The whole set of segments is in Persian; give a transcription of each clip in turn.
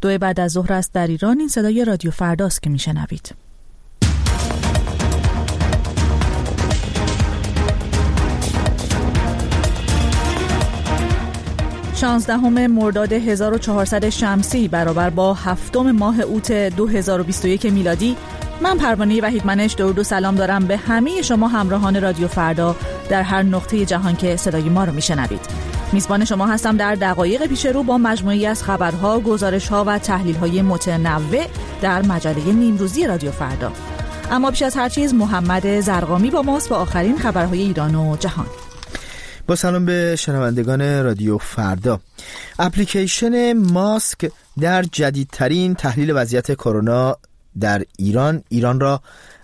2 بعد از ظهر است در ایران. این صدای رادیو فرداست که میشنوید. 16 مرداد 1400 شمسی برابر با 7 ماه اوت 2021 میلادی. من پروانه وحیدمنش درود و سلام دارم به همه شما همراهان رادیو فردا در هر نقطه جهان که صدای ما رو میشنوید. میزبان شما هستم در دقایق پیش رو با مجموعی از خبرها، گزارش‌ها و تحلیل‌های متنوع در مجله نیمروزی رادیو فردا. اما پیش از هر چیز محمد زرقامی با ماست با آخرین خبرهای ایران و جهان. با سلام به شنوندگان رادیو فردا. اپلیکیشن ماسک در جدیدترین تحلیل وضعیت کرونا در ایران را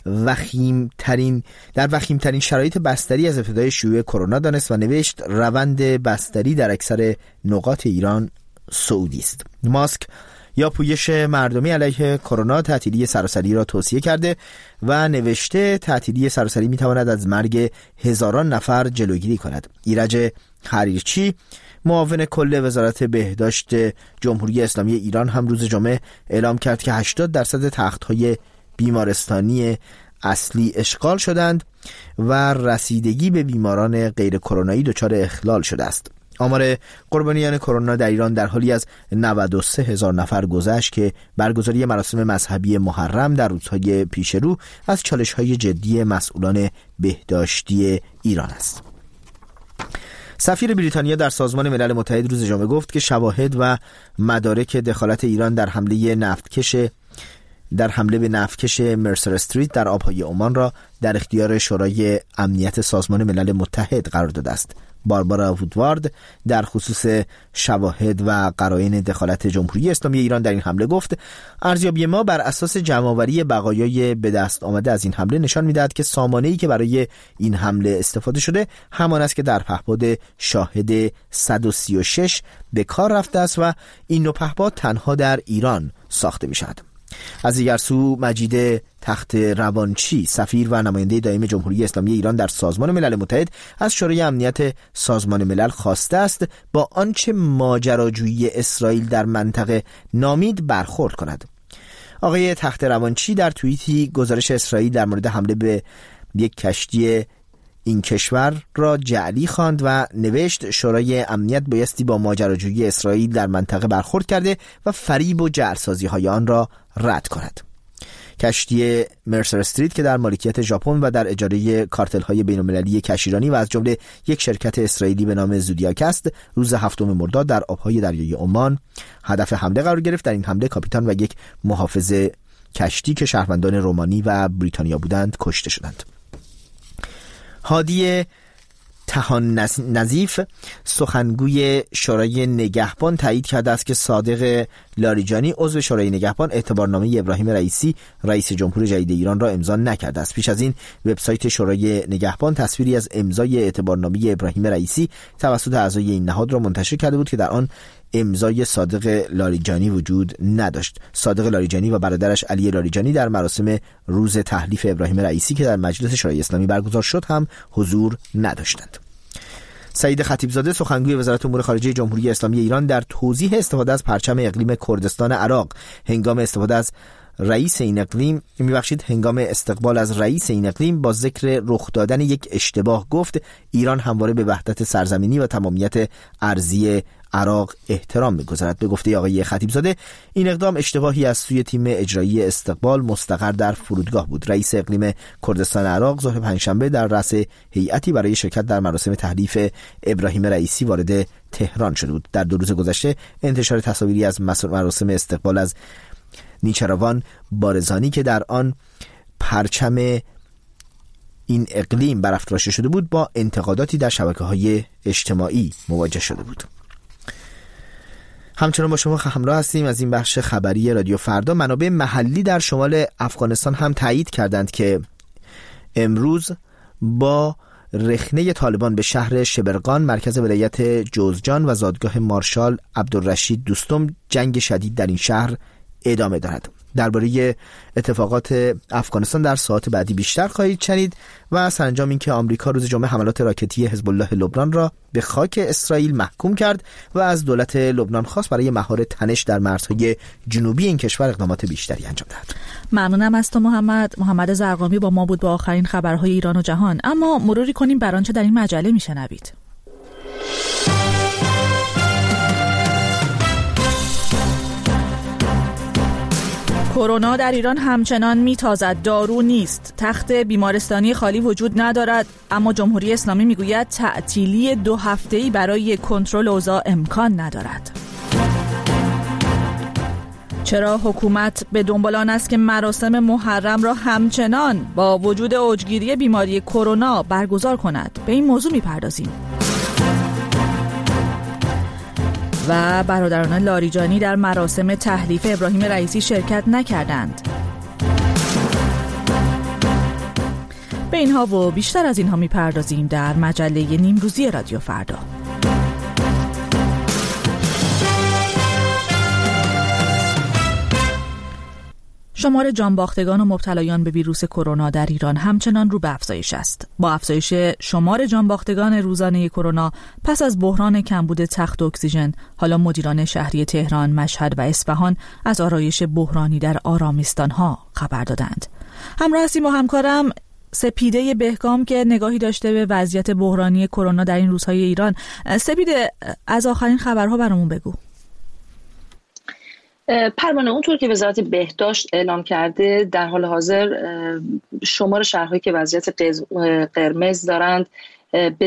در وخیمترین شرایط بستری از ابتدای شیوع کرونا دانست و نوشت روند بستری در اکثر نقاط ایران صعودی است. ماسک یا پویش مردمی علیه کرونا تعطیلی سراسری را توصیه کرده و نوشته تعطیلی سراسری میتواند از مرگ هزاران نفر جلوگیری کند. ایرج حریرچی معاون کل وزارت بهداشت جمهوری اسلامی ایران هم روز جمعه اعلام کرد که 80% تخت‌های بیمارستانی اصلی اشغال شدند و رسیدگی به بیماران غیر کرونایی دچار اخلال شده است. آمار قربانیان کرونا در ایران در حالی از 93,000 نفر گذشت که برگزاری مراسم مذهبی محرم در روزهای پیش رو از چالش‌های جدی مسئولان بهداشتی ایران است. سفیر بریتانیا در سازمان ملل متحد روز جمعه گفت که شواهد و مدارک دخالت ایران در حمله به نفتکش مرسر استریت در آبهای عمان را در اختیار شورای امنیت سازمان ملل متحد قرار داده است. باربارا وودوارد در خصوص شواهد و قرائن دخالت جمهوری اسلامی ایران در این حمله گفت ارزیابی ما بر اساس جمع‌آوری بقایای به دست آمده از این حمله نشان می‌دهد که سامانه‌ای که برای این حمله استفاده شده همان است که در پهپاد شاهد 136 به کار رفته است و این نوع پهپاد تنها در ایران ساخته می‌شود. از دیگر سو مجید تخت روانچی سفیر و نماینده دائم جمهوری اسلامی ایران در سازمان ملل متحد از شورای امنیت سازمان ملل خواسته است با آنچه ماجراجویی اسرائیل در منطقه نامید برخورد کند. آقای تخت روانچی در توییتی گزارش اسرائیل در مورد حمله به یک کشتی این کشور را جعلی خواند و نوشت شورای امنیت بایستی با ماجراجویی اسرائیل در منطقه برخورد کرده و فریب و جعلسازی های آن را رد کند. کشتی مرسر استریت که در مالکیت ژاپن و در اجاره کارتل های بین المللی کشتیرانی و از جمله یک شرکت اسرائیلی به نام زودیاک است، روز 7 مرداد در آبهای دریای عمان هدف حمله قرار گرفت. در این حمله کاپیتان و یک محافظ کشتی که شهروندان رومانی و بریتانیا بودند کشته شدند. هادی تهان نظیف سخنگوی شورای نگهبان تایید کرده است که صادق لاریجانی عضو شورای نگهبان اعتبارنامه ابراهیم رئیسی رئیس جمهور جدید ایران را امضا نکرده است. پیش از این وبسایت شورای نگهبان تصویری از امضای اعتبارنامه ابراهیم رئیسی توسط اعضای این نهاد را منتشر کرده بود که در آن امضای صادق لاریجانی وجود نداشت. صادق لاریجانی و برادرش علی لاریجانی در مراسم روز تحلیف ابراهیم رئیسی که در مجلس شورای اسلامی برگزار شد هم حضور نداشتند. سعید خطیبزاده سخنگوی وزارت امور خارجه جمهوری اسلامی ایران در توضیح استفاده از پرچم اقلیم کردستان عراق هنگام استقبال از رئیس این اقلیم با ذکر رخ دادن یک اشتباه گفت ایران همواره به وحدت سرزمینی و تمامیت ارضی عراق احترام می‌گذارد. به گفته آقای خطیبزاده این اقدام اشتباهی از سوی تیم اجرایی استقبال مستقر در فرودگاه بود. رئیس اقلیم کردستان عراق ظهر پنجشنبه در رأس هیئتی برای شرکت در مراسم تحلیف ابراهیم رئیسی وارد تهران شده بود. در 2 روز گذشته انتشار تصاویری از مراسم استقبال از نیچروان بارزانی که در آن پرچم این اقلیم برافراشته شده بود با انتقاداتی در شبکه‌های اجتماعی مواجه شده بود. همچنان با شما همراه هستیم از این بخش خبری رادیو فردا. منابع محلی در شمال افغانستان هم تایید کردند که امروز با رخنه طالبان به شهر شبرغان مرکز ولایت جوزجان و زادگاه مارشال عبدالرشید دوستم جنگ شدید در این شهر ادامه دارد. درباره اتفاقات افغانستان در ساعات بعدی بیشتر خواهید شنید و سرانجام اینکه آمریکا روز جمعه حملات راکتی حزب الله لبنان را به خاک اسرائیل محکوم کرد و از دولت لبنان خواست برای مهار تنش در مرزهای جنوبی این کشور اقدامات بیشتری انجام دهد. ممنونم از تو محمد زرقامی با ما بود با آخرین خبرهای ایران و جهان. اما مروری کنیم بر آنچه در این مجله میشنوید. کرونا در ایران همچنان میتازد، دارو نیست، تخت بیمارستانی خالی وجود ندارد، اما جمهوری اسلامی میگوید تعطیلی 2 هفته‌ای برای کنترل اوضاع امکان ندارد. چرا حکومت به دنبال آن است که مراسم محرم را همچنان با وجود اوجگیری بیماری کرونا برگزار کند؟ به این موضوع میپردازیم. و برادران لاریجانی در مراسم تحلیف ابراهیم رئیسی شرکت نکردند. به اینها و بیشتر از اینها میپردازیم در مجله نیمروزی رادیو فردا. شمار جانباختگان و مبتلایان به ویروس کرونا در ایران همچنان رو به افزایش است. با افزایش شمار جانباختگان روزانه کرونا پس از بحران کمبود تخت اکسیژن، حالا مدیران شهری تهران، مشهد و اصفهان از آرایش بحرانی در آرامستان‌ها خبر دادند. همراه هستیم با همکارم سپیده بهگام که نگاهی داشته به وضعیت بحرانی کرونا در این روزهای ایران. سپیده، از آخرین خبرها برامون بگو. پروانه، اونطور که وزارت بهداشت اعلام کرده در حال حاضر شمار شهرهایی که وضعیت قرمز دارند به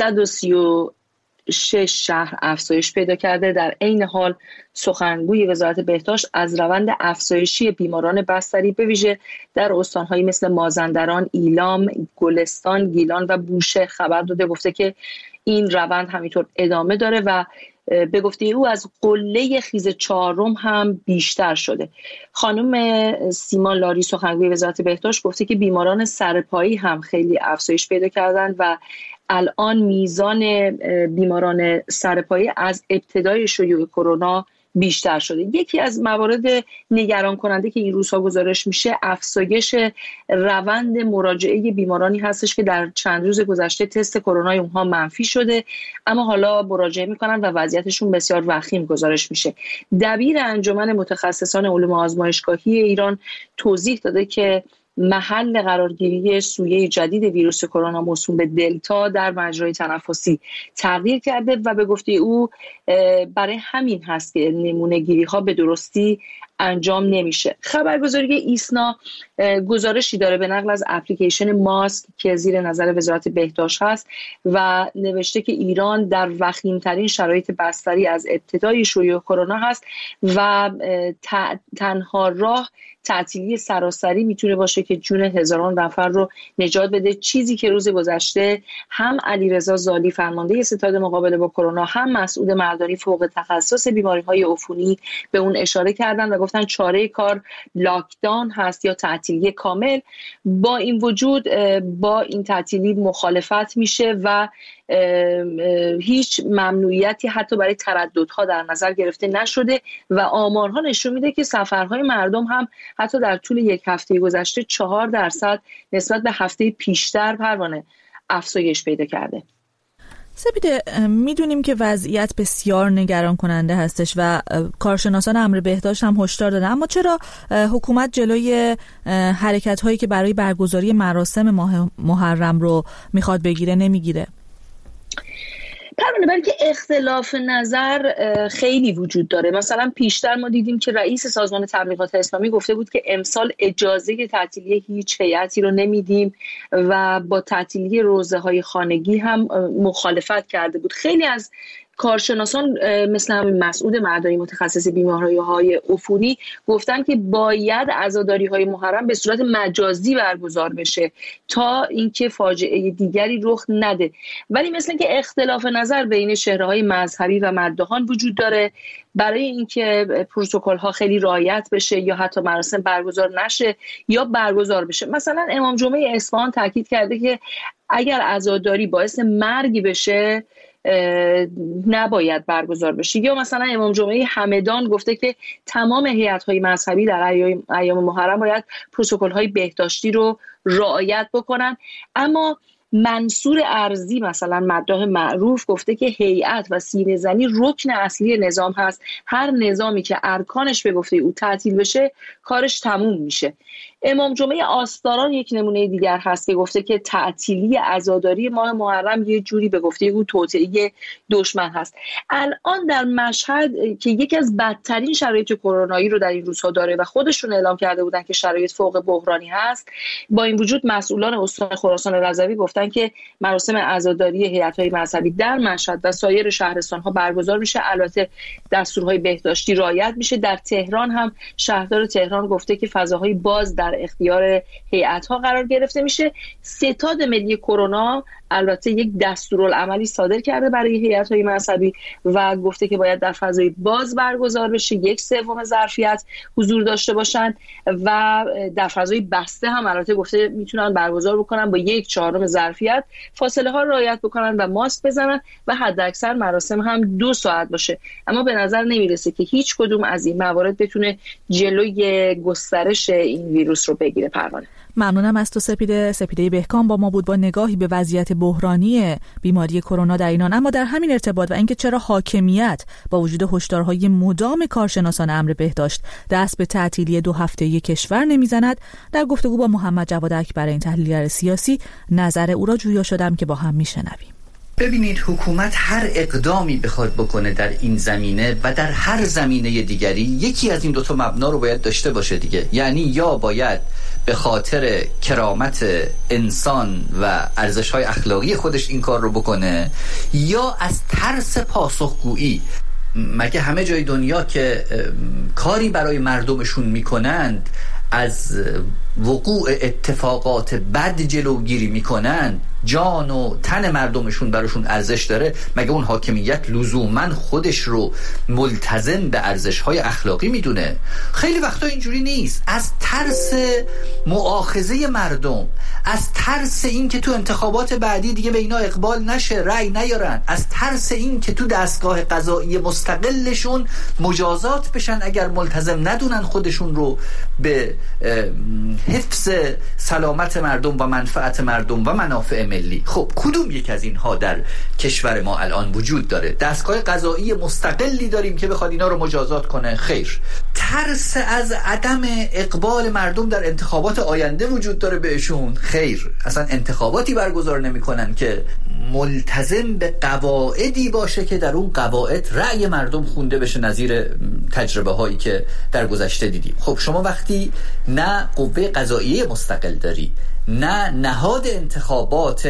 336 شهر افزایش پیدا کرده. در عین حال سخنگوی وزارت بهداشت از روند افزایشی بیماران بستری به ویژه در استان‌هایی مثل مازندران، ایلام، گلستان، گیلان و بوشه خبر داده. گفته که این روند همینطور ادامه داره و به گفته او از قله خیز 4 هم بیشتر شده. خانم سیما لاری سخنگوی وزارت بهداشت گفته که بیماران سرپایی هم خیلی افزایش پیدا کردند و الان میزان بیماران سرپایی از ابتدای شیوع کرونا بیشتر شده. یکی از موارد نگران کننده که این روزها گزارش میشه افزایش روند مراجعه بیمارانی هستش که در چند روز گذشته تست کرونا اونها منفی شده اما حالا مراجعه میکنن و وضعیتشون بسیار وخیم گزارش میشه. دبیر انجمن متخصصان علوم آزمایشگاهی ایران توضیح داده که محل قرارگیری سویه جدید ویروس کرونا موسوم به دلتا در مجرای تنفسی تغییر کرده و به گفته او برای همین هست که نمونه گیری ها به درستی انجام نمیشه. خبرگزاری ایسنا گزارشی داره به نقل از اپلیکیشن ماسک که زیر نظر وزارت بهداشت هست و نوشته که ایران در وخیمترین شرایط بستری از ابتدای شیوع کرونا هست و تنها راه تعطیلی سراسری میتونه باشه که جون هزاران نفر رو نجات بده، چیزی که روز گذشته هم علیرضا زالی فرمانده ستاد مقابله با کرونا هم مسعود مردانی فوق تخصص بیماری‌های عفونی به اون اشاره کردن و گفتن چاره کار لاکداون هست یا تعطیلی کامل. با این وجود با این تعطیلی مخالفت میشه و هیچ ممنوعیتی حتی برای ترددها در نظر گرفته نشده و آمارها نشون میده که سفرهای مردم هم حتی در طول یک هفته گذشته 4% نسبت به هفته پیشتر پروانه افزایش پیدا کرده. سپیده، میدونیم که وضعیت بسیار نگران کننده هستش و کارشناسان امر بهداشت هم هشدار دادن، اما چرا حکومت جلوی حرکت هایی که برای برگزاری مراسم ماه محرم رو میخواد بگیره نمیگیره؟ پروانه، بلکه اختلاف نظر خیلی وجود داره. مثلا پیشتر ما دیدیم که رئیس سازمان تبلیغات اسلامی گفته بود که امسال اجازه تعطیلی هیچ هیئتی رو نمیدیم و با تعطیلی روزه‌های خانگی هم مخالفت کرده بود. خیلی از کارشناسان مثل همین مسعود مردانی متخصص بیماری‌های عفونی گفتن که باید عزاداری‌های محرم به صورت مجازی برگزار بشه تا اینکه فاجعه دیگری رخ نده. ولی مثل اینکه اختلاف نظر بین چهره‌های مذهبی و مداحان وجود داره برای اینکه پروتکل‌ها خیلی رعایت بشه یا حتی مراسم برگزار نشه یا برگزار بشه. مثلا امام جمعه اصفهان تاکید کرده که اگر عزاداری باعث مرگ بشه نباید برگزار بشه. یا مثلا امام جمعه همدان گفته که تمام هیئت‌های مذهبی در ایام محرم باید پروتکل‌های بهداشتی رو رعایت بکنن. اما منصور ارزی مثلا مداح معروف گفته که هیئت و سینه زنی رکن اصلی نظام هست. هر نظامی که ارکانش به گفته او تعطیل بشه کارش تموم میشه. امام جمعه آستاران یک نمونه دیگر هست که گفته که تعطیلی عزاداری ماه محرم یه جوری به گفته او توطئه دشمن هست. الان در مشهد که یکی از بدترین شرایط کرونایی رو در این روزها داره و خودشون اعلام کرده بودن که شرایط فوق بحرانی هست، با این وجود مسئولان استان خراسان رضوی گفتن که مراسم عزاداری هیئت‌های مذهبی در مشهد و سایر شهرستان‌ها برگزار میشه. البته دستورهای بهداشتی رعایت میشه. در تهران هم شهردار تهران گفته که فضاهای باز در اختیار هیئت‌ها قرار گرفته میشه. ستاد ملی کرونا البته یک دستورالعملی صادر کرده برای هیئت‌های مذهبی و گفته که باید در فضای باز برگزار بشه، 1/3 ظرفیت حضور داشته باشن و در فضای بسته هم البته گفته میتونن برگزار بکنن با 1/4 ظرفیت، فاصله ها رو رعایت بکنن و ماسک بزنن و حداکثر مراسم هم 2 ساعت باشه. اما به نظر نمیرسه که هیچ کدوم از این موارد بتونه جلوی گسترش این ویروس رو بگیره. پروانه، ممنونم از تو سپیده بهکام با ما بود با نگاهی به وضعیت بحرانی بیماری کرونا در ایران. اما در همین ارتباط و اینکه چرا حاکمیت با وجود هشدارهای مدام کارشناسان امر بهداشت دست به تعطیلی 2 هفته‌ای کشور نمیزند، در گفتگو با محمد جواد اکبر این تحلیلگر سیاسی نظر او را جویا شدم که با هم میشنویم. ببینید، حکومت هر اقدامی بخواد بکنه در این زمینه و در هر زمینه دیگری یکی از این 2 مبنا رو باید داشته باشه دیگه. یعنی یا باید به خاطر کرامت انسان و ارزش‌های اخلاقی خودش این کار رو بکنه، یا از ترس پاسخگویی. مگه همه جای دنیا که کاری برای مردمشون میکنند از وقوع اتفاقات بد جلوگیری میکنن، جان و تن مردمشون براشون ارزش داره، مگه اون حاکمیت لزوماً خودش رو ملتزم به ارزش‌های اخلاقی میدونه؟ خیلی وقتا اینجوری نیست. از ترس مؤاخذه مردم، از ترس این که تو انتخابات بعدی دیگه به اینا اقبال نشه، رأی نیارن، از ترس این که تو دستگاه قضایی مستقلشون مجازات بشن اگر ملتزم ندونن خودشون رو به حفظ سلامت مردم و منفعت مردم و منافع ملی. خب کدوم یک از اینها در کشور ما الان وجود داره؟ دستگاه قضایی مستقلی داریم که بخواد اینا رو مجازات کنه؟ خیر. ترس از عدم اقبال مردم در انتخابات آینده وجود داره بهشون؟ خیر. اصلا انتخاباتی برگزار نمی‌کنن که ملتزم به قواعدی باشه که در اون قواعد رأی مردم خونده بشه، نظیر تجربه هایی که در گذشته دیدیم. خب شما وقتی نه قوه قضاییه مستقل داری، نه نهاد انتخابات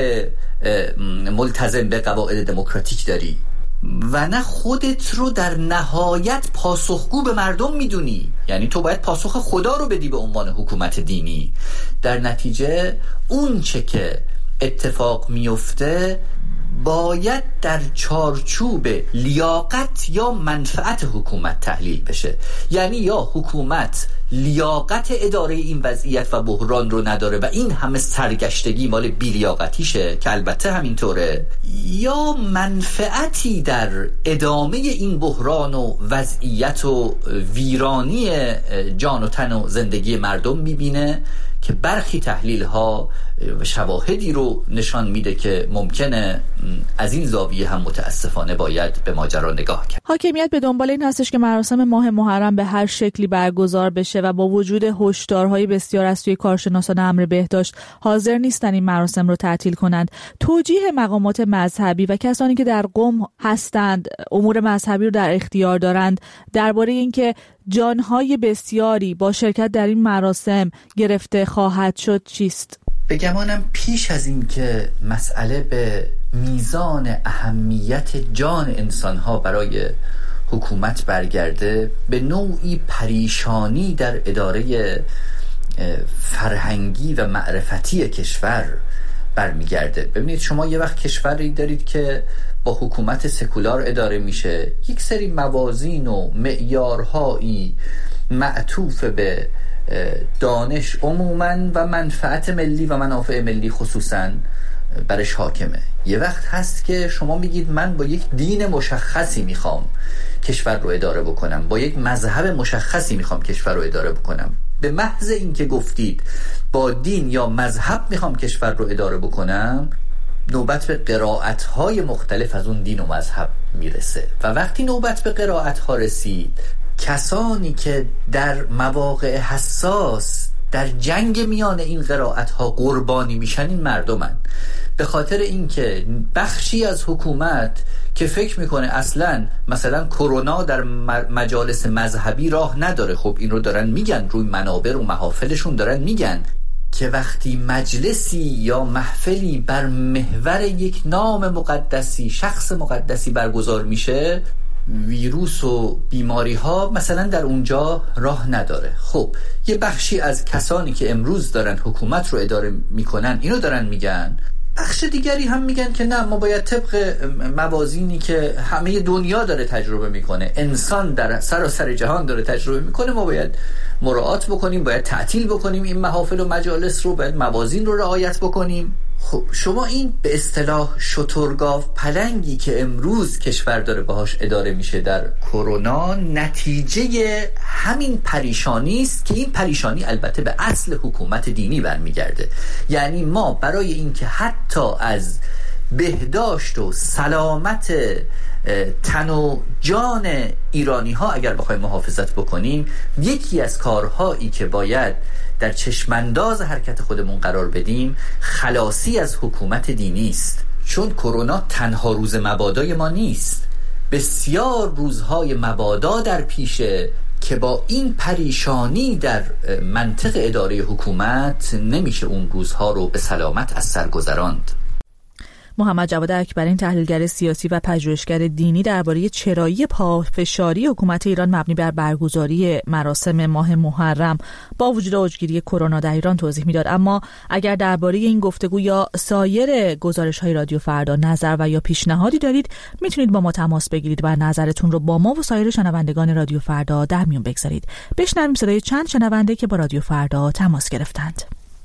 ملتزم به قواعد دموکراتیک داری و نه خودت رو در نهایت پاسخگو به مردم میدونی، یعنی تو باید پاسخ خدا رو بدی به عنوان حکومت دینی، در نتیجه اون چه که اتفاق میفته باید در چارچوب لیاقت یا منفعت حکومت تحلیل بشه. یعنی یا حکومت لیاقت اداره این وضعیت و بحران رو نداره و این همه سرگشتگی مال بی‌لیاقتیشه که البته همینطوره، یا منفعتی در ادامه این بحران و وضعیت و ویرانی جان و تن و زندگی مردم میبینه که برخی تحلیل ها و شواهدی رو نشان میده که ممکنه از این زاویه هم متاسفانه باید به ماجرا نگاه کرد. حاکمیت به دنبال این هستش که مراسم ماه محرم به هر شکلی برگزار بشه و با وجود هشدارهای بسیار از سوی کارشناسان امر بهداشت حاضر نیستن این مراسم رو تعطیل کنند. توجیه مقامات مذهبی و کسانی که در قم هستند، امور مذهبی رو در اختیار دارند، درباره اینکه جانهای بسیاری با شرکت در این مراسم گرفته خواهد شد چیست؟ به گمانم پیش از این که مسئله به میزان اهمیت جان انسانها برای حکومت برگرده، به نوعی پریشانی در اداره فرهنگی و معرفتی کشور برمیگرده. ببینید شما یه وقت کشوری دارید که با حکومت سکولار اداره میشه، یک سری موازین و معیارهایی معطوف به دانش عموماً و منفعت ملی و منافع ملی خصوصاً برش حاکمه. یه وقت هست که شما میگید من با یک دین مشخصی میخوام کشور رو اداره بکنم، با یک مذهب مشخصی میخوام کشور رو اداره بکنم. به محض اینکه گفتید با دین یا مذهب میخوام کشور رو اداره بکنم، نوبت به قرائت‌های مختلف از اون دین و مذهب میرسه و وقتی نوبت به قرائت‌ها رسید، کسانی که در مواقع حساس در جنگ میان این قرائت‌ها قربانی میشن این مردمن، به خاطر اینکه بخشی از حکومت که فکر میکنه اصلا مثلا کرونا در مجالس مذهبی راه نداره. خب این رو دارن میگن، روی منابر و محافلشون دارن میگن که وقتی مجلسی یا محفلی بر محور یک نام مقدسی، شخص مقدسی برگزار میشه، ویروس و بیماری ها مثلا در اونجا راه نداره. خب یه بخشی از کسانی که امروز دارن حکومت رو اداره میکنن اینو دارن میگن، بخش دیگری هم میگن که نه، ما باید طبق موازینی که همه دنیا داره تجربه میکنه، انسان در سراسر جهان داره تجربه میکنه، ما باید مراعات بکنیم، باید تعطیل بکنیم این محافل و مجالس رو، باید موازین رو رعایت بکنیم. خب شما این به اصطلاح شترگاو پلنگی که امروز کشور داره باهاش اداره میشه در کرونا، نتیجه همین پریشانی است که این پریشانی البته به اصل حکومت دینی برمیگرده. یعنی ما برای اینکه حتی از بهداشت و سلامت تن و جان ایرانی ها اگر بخوایم محافظت بکنیم، یکی از کارهایی که باید در چشمانداز حرکت خودمون قرار بدیم خلاصی از حکومت دینی است. چون کرونا تنها روز مبادای ما نیست، بسیار روزهای مبادا در پیشه که با این پریشانی در منطق اداره حکومت نمیشه اون روزها رو به سلامت از سر گذراند. محمد جواد اکبرین، تحلیلگر سیاسی و پژوهشگر دینی، درباره چرایی پافشاری حکومت ایران مبنی بر برگزاری مراسم ماه محرم با وجود اوجگیری کرونا در ایران توضیح میداد. اما اگر درباره این گفتگو یا سایر گزارش‌های رادیو فردا نظر و یا پیشنهادی دارید، میتونید با ما تماس بگیرید و نظرتون رو با ما و سایر شنوندگان رادیو فردا در میون بگذارید. بشنویم صدای چند شنونده که با رادیو فردا تماس گرفتند.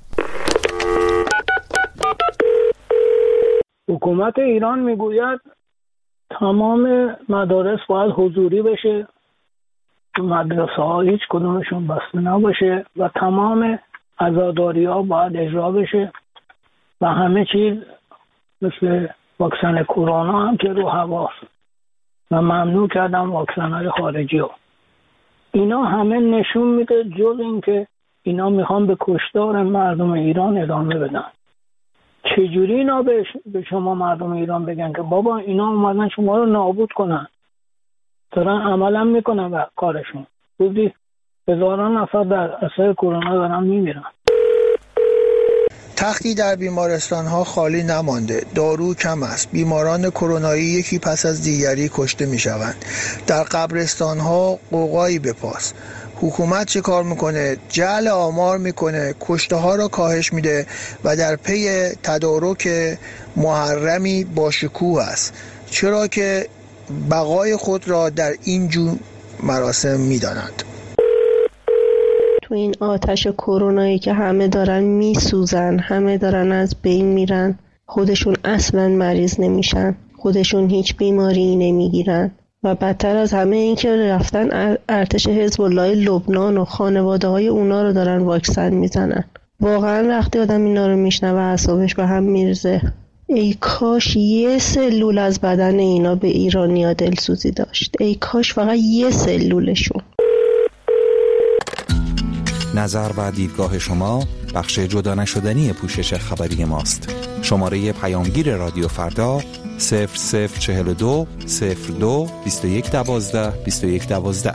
حکومت ایران میگوید تمام مدارس باید حضوری بشه، مدرسه ها هیچ کدومشون بسته نباشه و تمام عزاداری ها باید اجرا بشه و همه چیز مثل واکسن کرونا هم که رو هواست و ممنوع کردن واکسن های خارجی ها. اینا همه نشون میده جز این که اینا میخوان به کشتار مردم ایران ادامه بدن. چجوری اینا به شما مردم ایران بگن که بابا اینا اومدن شما رو نابود کنن؟ دارن عملا میکنن و کارشون. روزی هزاران نفر در اثر کرونا دارن میمیرن. تختی در بیمارستان ها خالی نمانده، دارو کم است، بیماران کرونایی یکی پس از دیگری کشته می شوند. در قبرستان ها قوقایی بپاس. حکومت چه کار میکنه؟ جعل آمار میکنه، کشته ها را کاهش میده و در پی تدارک محرمی با شکوه است، چرا که بقای خود را در این جور مراسم میدانند. تو این آتش کرونایی که همه دارن میسوزن، همه دارن از بین میرن، خودشون اصلا مریض نمیشن، خودشون هیچ بیماری نمیگیرن و بدتر از همه این که رفتن ارتش حزب الله لبنان و خانواده های اونا رو دارن واکسن میزنن. واقعا وقتی آدم اینا رو میشنوه اعصابش به هم میرزه. ای کاش یه سلول از بدن اینا به ایرانیا دلسوزی داشت. ای کاش فقط یه سلولشون. نظر و دیدگاه شما بخش جدا نشدنی پوشش خبری ماست. شماره پیامگیر رادیو فردا 0042 02 2112 2112.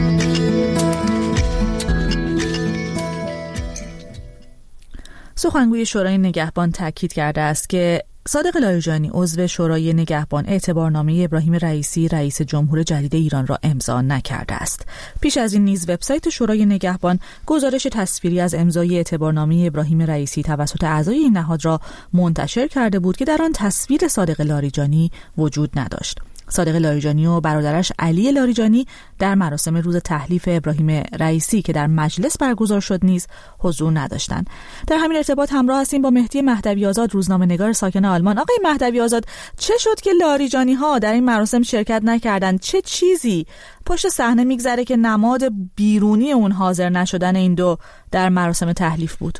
سخنگوی شورای نگهبان تاکید کرده است که صادق لاریجانی عضو شورای نگهبان اعتبارنامه ابراهیم رئیسی رئیس جمهور جدید ایران را امضا نکرده است. پیش از این نیز وبسایت شورای نگهبان گزارش تصویری از امضای اعتبارنامه ابراهیم رئیسی توسط اعضای این نهاد را منتشر کرده بود که در آن تصویر صادق لاریجانی وجود نداشت. صادق لاریجانی و برادرش علی لاریجانی در مراسم روز تحلیف ابراهیم رئیسی که در مجلس برگزار شد نیز حضور نداشتند. در همین ارتباط همراه هستیم با مهدی مهدوی آزاد، روزنامه‌نگار ساکن آلمان. آقای مهدوی آزاد، چه شد که لاریجانی ها در این مراسم شرکت نکردند؟ چه چیزی پشت صحنه میگذره که نماد بیرونی اون حاضر نشدن این دو در مراسم تحلیف بود؟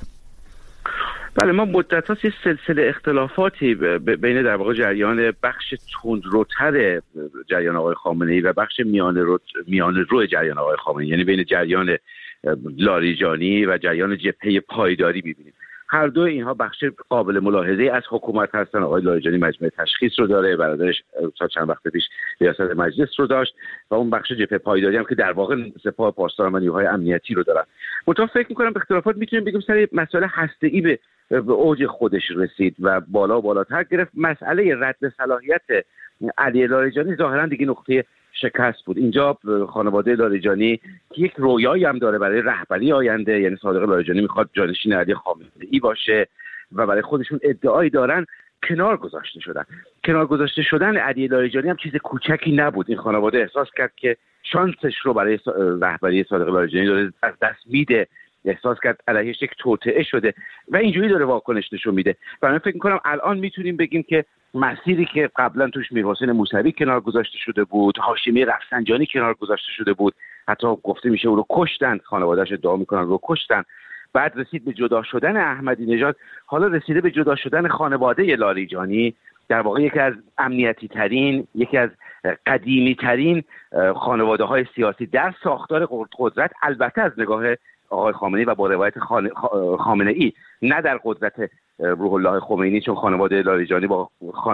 بله، ما مدت‌ها یه سلسله اختلافاتی بین در واقع جریان بخش تندروتر جریان آقای خامنه‌ای و بخش میانه‌رو جریان آقای خامنه‌ای، یعنی بین جریان لاریجانی و جریان جبهه پایداری می‌بینیم. هر دو اینها بخش قابل ملاحظه از حکومت هستن. آقای لاریجانی مجمع تشخیص رو داره، برادرش تا چند وقت پیش ریاست مجلس رو داشت و اون بخش جبهه پایداری هم که در واقع سپاه پاسداران و نیروهای امنیتی رو دارن. منتها فکر می‌کنم اختلافات میتونیم بگیم سر مسائل هسته‌ای به اوج خودش رسید و بالاتر گرفت. مسئله رد صلاحیت علی لاریجانی ظاهرا دیگه نقطه شکست بود. اینجا خانواده لاریجانی که یک رویایی هم داره برای رهبری آینده، یعنی صادق لاریجانی میخواد جانشین علی خامنه‌ای باشه و برای خودشون ادعایی دارن، کنار گذاشته شدن علی لاریجانی هم چیز کوچکی نبود. این خانواده احساس کرد که شانسش رو برای رهبری صادق لاریجانی داره از دست میده، احساس کرد علیهش یک توطئه شده و اینجوری داره واکنش نشون میده. من فکر می‌کنم الان میتونیم بگیم که مسیری که قبلا توش میرحسین موسوی کنار گذاشته شده بود، هاشمی رفسنجانی کنار گذاشته شده بود، حتی گفته میشه او رو کشتن، خانواده‌اش ادعا میکنن رو کشتن، بعد رسید به جدا شدن احمدی نژاد، حالا رسیده به جدا شدن خانواده لاریجانی، در واقع یکی از امنیتی ترین، یکی از قدیمی ترین خانواده های سیاسی در ساختار قدرت، البته از نگاه آقای خامنه‌ای و با روایت خامنه‌ای، نه در قدرت روح الله خمینی، چون خانواده لاریجانی با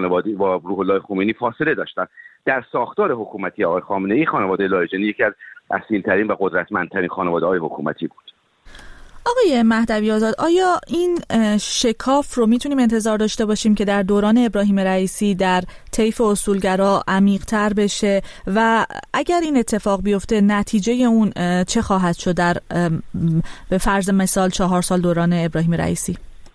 روح الله خمینی فاصله داشتن. در ساختار حکومتی آقای خامنه‌ای خانواده لاریجانی یکی از اصیل‌ترین و قدرتمندترین خانواده‌های حکومتی بود. آقای مهدوی آزاد، آیا این شکاف رو میتونیم انتظار داشته باشیم که در دوران ابراهیم رئیسی در طیف اصولگرا عمیق‌تر بشه و اگر این اتفاق بیفته نتیجه اون چه خواهد شد در به فرض مثال 4 سال دوران ابراهیم رئیسی؟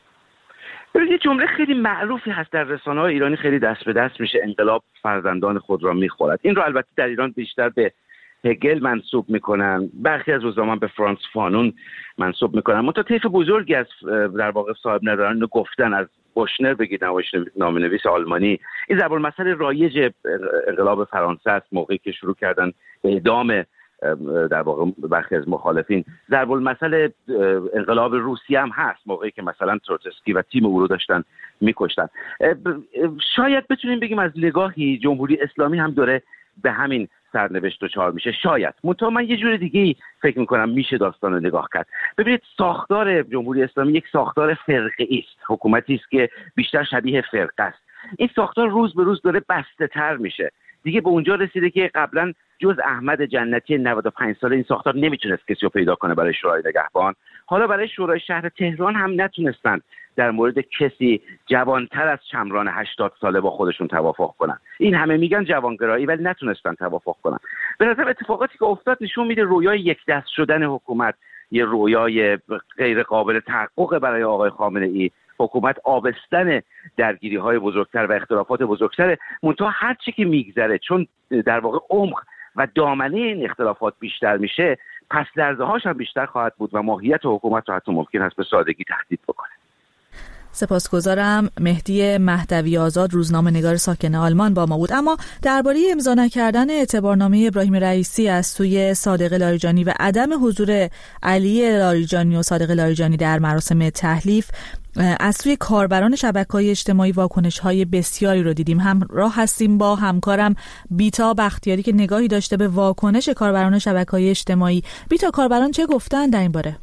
یه جمله خیلی معروفی هست در رسانه‌های ایرانی، خیلی دست به دست میشه: انقلاب فرزندان خود را میخورد. این رو البته در ایران بیشتر به هگل منسوب میکنن، برخی از روزنامه‌ها به فرانس فانون منسوب میکنن. منتها طیف بزرگی از در واقع صاحب نظران رو گفتن، از بوشنر بگید، نامه‌نویس آلمانی، این ضرب المثل رایج انقلاب فرانسه است. موقعی که شروع کردن به اعدام در واقع برخی از مخالفین، ضرب المثل انقلاب روسیه هم هست، موقعی که مثلا تروتسکی و تیم او رو داشتن میکشتن. شاید بتونیم بگیم از نگاهی جمهوری اسلامی هم داره به همین سرنوشت دچار میشه، شاید. منتها من یه جور دیگه فکر میکنم میشه داستان رو نگاه کرد. ببینید، ساختار جمهوری اسلامی یک ساختار فرقه‌ای است، حکومتی است که بیشتر شبیه فرقه است. این ساختار روز به روز داره بسته تر میشه، دیگه به اونجا رسیده که قبلا جز احمد جنتی 95 ساله این ساختار نمیتونست کسی رو پیدا کنه برای شورای نگهبان. حالا برای شورای شهر تهران هم نتونستن در مورد کسی جوانتر از چمران 80 ساله با خودشون توافق کنن. این همه میگن جوانگرایی، ولی نتونستن توافق کنن. به نظر اتفاقاتی که افتاد نشون میده رویای یک دست شدن حکومت یه رویای غیر قابل تحقق برای آقای خامنه‌ای. حکومت آبستن درگیری‌های بزرگتر و اختلافات بزرگتر، منتها هر چی که میگذره، چون در واقع عمق و دامنه این اختلافات بیشتر میشه، پس لرزه‌هاش هم بیشتر خواهد بود و ماهیت حکومت رو حتی ممکن است به سادگی تهدید بکنه. سپاسگزارم. مهدی مهدوی آزاد، روزنامه‌نگار ساکن آلمان با ما بود. اما درباره امضا نکردن اعتبارنامه ابراهیم رئیسی از سوی صادق لاریجانی و عدم حضور علی لاریجانی و صادق لاریجانی در مراسم تحلیف از سوی کاربران شبکه‌های اجتماعی واکنش‌های بسیاری رو دیدیم. همراه هستیم با همکارم بیتا بختیاری که نگاهی داشته به واکنش کاربران شبکه‌های اجتماعی. بیتا، کاربران چه گفتن در این باره؟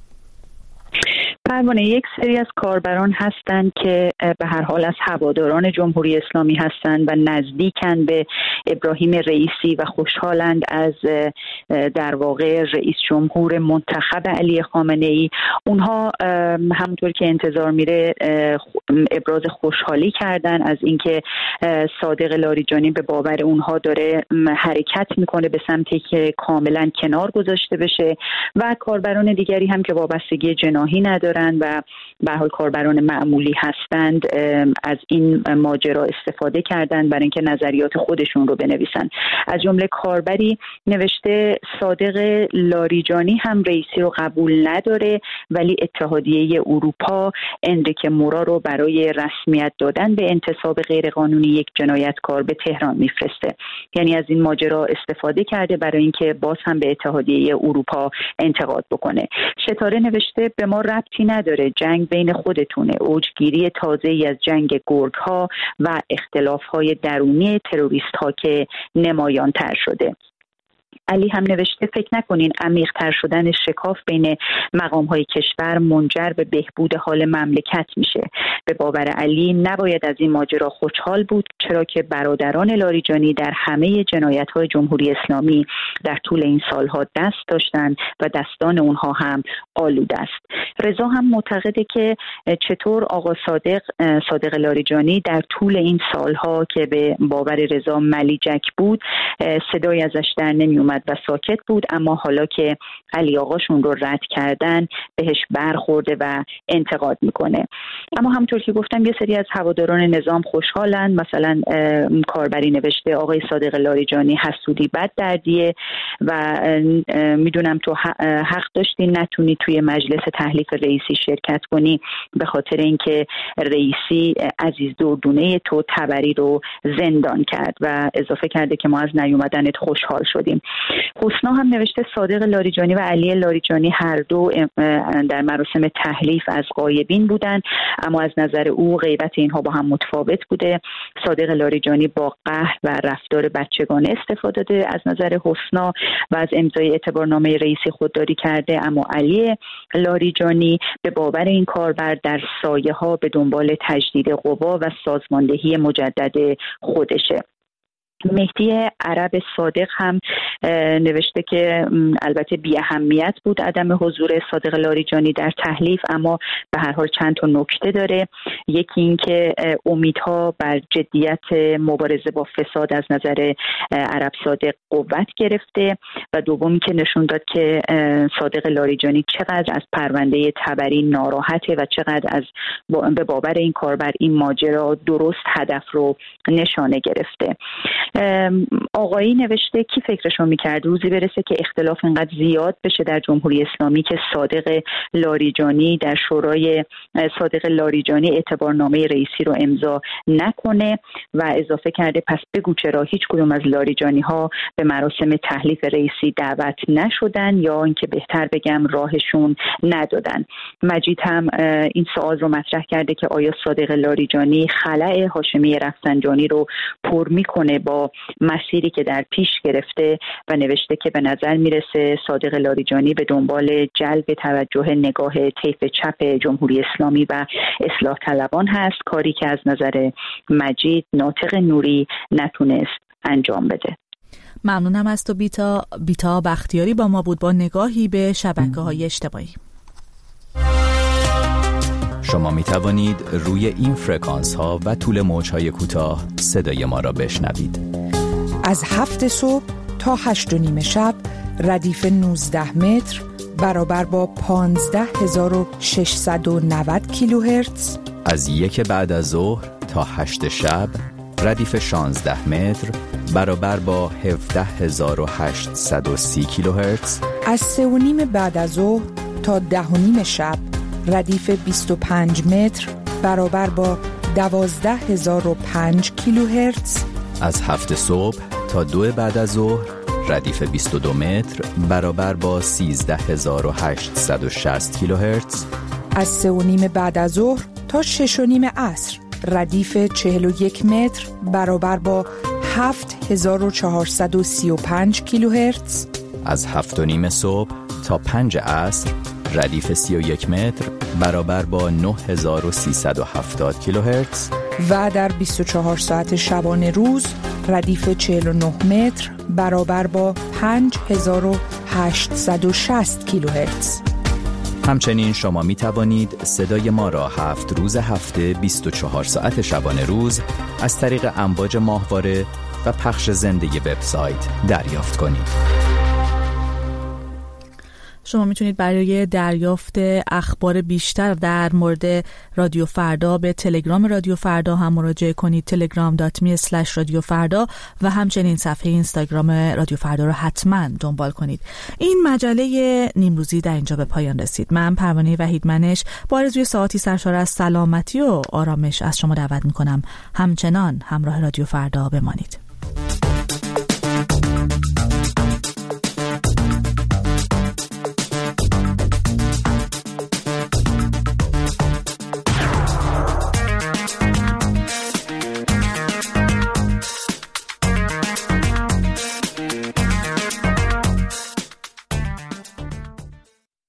پروانه، یک سری از کاربران هستند که به هر حال از هواداران جمهوری اسلامی هستند و نزدیکن به ابراهیم رئیسی و خوشحالند از در واقع رئیس جمهور منتخب علی خامنه‌ای. اونها همونطور که انتظار میره ابراز خوشحالی کردن از اینکه صادق لاریجانی به باور اونها داره حرکت میکنه به سمتی که کاملا کنار گذاشته بشه و کاربران دیگری هم که وابستگی جناحی ندارن دارن و به حال کاربران معمولی هستند از این ماجرا استفاده کردن برای اینکه نظریات خودشون رو بنویسن. از جمله کاربری نوشته صادق لاریجانی هم رئیسی رو قبول نداره ولی اتحادیه اروپا انریک مورا رو برای رسمیت دادن به انتصاب غیرقانونی یک جنایتکار به تهران میفرسته. یعنی از این ماجرا استفاده کرده برای اینکه باز هم به اتحادیه اروپا انتقاد بکنه. ستاره نوشته به ما ربطی نداره، جنگ بین خودتونه، اوجگیری تازه‌ای از جنگ گرگ‌ها و اختلاف‌های درونی تروریست‌ها که نمایان‌تر شده. علی هم نوشته فکر نکنین عمیق‌تر شدن شکاف بین مقام‌های کشور منجر به بهبود حال مملکت میشه. به باور علی نباید از این ماجرا خوشحال بود، چرا که برادران لاریجانی در همه جنایت‌های جمهوری اسلامی در طول این سالها دست داشتن و دستان اونها هم آلوده است. رضا هم معتقده که چطور آقا صادق لاریجانی در طول این سالها که به باور رضا ملیجک بود صدای ازش در نمیومد و ساکت بود، اما حالا که علی آقاشون رو رد کردن بهش برخورده و انتقاد میکنه. اما همونطور که گفتم یه سری از هواداران نظام خوشحالن. مثلا کاربری نوشته آقای صادق لاریجانی حسودی بد دردیه و میدونم تو حق داشتی نتونی توی مجلس تحلیف رئیسی شرکت کنی به خاطر اینکه رئیسی عزیز دردونه تو تبری رو زندان کرد و اضافه کرده که ما از نیومدنت خوشحال شدیم. حسنا هم نوشته صادق لاریجانی و علی لاریجانی هر دو در مراسم تحلیف از غایبین بودن، اما از نظر او غیبت اینها با هم متفاوت بوده. صادق لاریجانی با قهر و رفتار بچگانه استفاده داده از نظر حسنا و از امضای اعتبارنامه رئیسی خودداری کرده، اما علی لاریجانی به باور این کاربر در سایه ها به دنبال تجدید قوا و سازماندهی مجدد خودشه. مهدی عرب صادق هم نوشته که البته بی اهمیت بود عدم حضور صادق لاریجانی در تحلیف، اما به هر حال چند تا نکته داره. یکی این که امیدها بر جدیت مبارزه با فساد از نظر عرب صادق قوت گرفته و دومی که نشون داد که صادق لاریجانی چقدر از پرونده تبری ناراحته و چقدر از به باور این کاربر این ماجرا درست هدف رو نشانه گرفته. آقایی نوشته کی فکرشو میکرد روزی برسه که اختلاف اینقدر زیاد بشه در جمهوری اسلامی که صادق لاریجانی در شورای صادق لاریجانی اعتبارنامه رئیسی رو امضا نکنه و اضافه کرده پس بگو چرا هیچ کدوم از لاریجانی ها به مراسم تحلیف رئیسی دعوت نشدن یا اینکه بهتر بگم راهشون ندادن. مجید هم این سوال رو مطرح کرده که آیا صادق لاریجانی خلأ هاشمی رفسنجانی رو پر میکنه با مسیری که در پیش گرفته و نوشته که به نظر میرسه صادق لاریجانی به دنبال جلب توجه نگاه طیف چپ جمهوری اسلامی و اصلاح طلبان هست، کاری که از نظر مجید ناطق نوری نتونست انجام بده. ممنونم از تو بیتا بختیاری با ما بود با نگاهی به شبکه‌های اجتماعی. شما می توانید روی این فرکانس ها و طول موج های کوتاه صدای ما را بشنوید. از 7 صبح تا 8:30 شب ردیف 19 متر برابر با 15690 کیلوهرتز. از 1 بعد از ظهر تا 8 شب ردیف 16 متر برابر با 17830 کیلوهرتز. از 3:30 بعد از ظهر تا 10:30 شب ردیف 25 متر برابر با 12005 کیلوهرتز. از 7 صبح تا 2 بعد از ظهر ردیف 22 متر برابر با 13860 کیلوهرتز. از 3:30 بعد از ظهر تا 6:30 عصر ردیف 41 متر برابر با 7435 کیلوهرتز. از 7:30 صبح تا 5 عصر ردیف 31 متر برابر با 9370 کیلوهرتز. و در 24 ساعت شبانه روز ردیف 49 متر برابر با 5860 کیلوهرتز. همچنین شما می توانید صدای ما را 7 روز هفته 24 ساعت شبانه روز از طریق امواج ماهواره و پخش زنده وبسایت دریافت کنید. شما میتونید برای دریافت اخبار بیشتر در مورد رادیو فردا به تلگرام رادیو فردا هم مراجعه کنید. telegram.me/رادیوفردا و همچنین صفحه اینستاگرام رادیو فردا رو حتما دنبال کنید. این مجله نیمروزی در اینجا به پایان رسید. من پروانه وحیدمنش با آرزوی ساعتی سرشار از سلامتی و آرامش از شما دعوت میکنم همچنان همراه رادیو فردا بمانید.